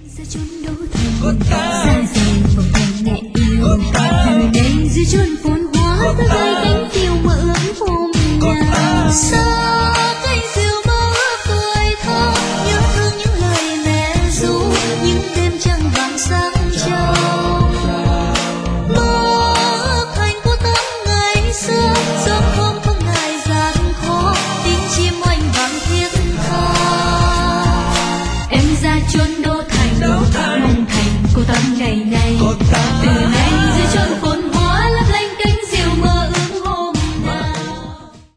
Ra chốn đô thành, xa rời vòng tay mẹ yêu. Từ đây dưới chốn phồn hoa, ta gửi cánh diều mơ ước hôm nào. Xa cánh diều mơ ước tuổi thơ, nhớ thương những lời mẹ ru, những đêm trăng vàng sáng trong. Mơ ước thành của tấm ngày xưa, sớm hôm không ngại gian khó, tiếng chim oanh vang thiết tha. Em ra chốn đô thành, mong thành cô tấm ngày nay. Từ nay